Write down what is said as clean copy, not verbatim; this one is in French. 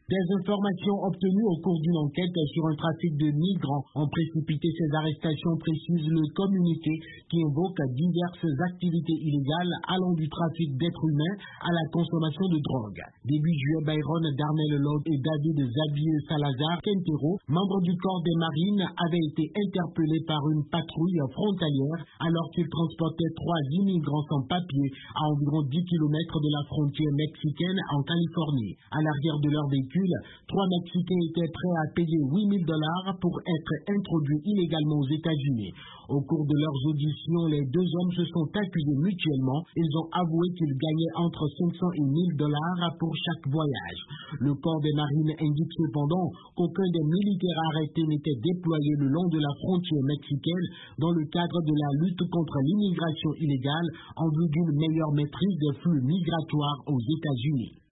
Des informations obtenues au cours d'une enquête sur un trafic de migrants ont précipité ces arrestations, précise le communiqué qui invoque diverses activités illégales allant du trafic d'êtres humains à la consommation de drogue. Début juillet, Byron Darnell Lord et David Xavier Salazar Quintero, membres du corps des marines, avaient été interpellés par une patrouille frontalière alors qu'ils transportaient 3 immigrants sans papier à environ 10 km de la frontière mexicaine en Californie. À l'arrière de leur véhicule, 3 Mexicains étaient prêts à payer $8,000 pour être introduits illégalement aux États-Unis. Au cours de leurs auditions, les 2 hommes se sont accusés mutuellement. Ils ont avoué qu'ils gagnaient entre $500 et $1,000 pour chaque voyage. Le corps des marines indique cependant qu'aucun des militaires arrêtés n'était déployé le long de la frontière mexicaine dans le cadre de la lutte contre l'immigration illégale en vue d'une meilleure maîtrise des flux migratoires aux États-Unis.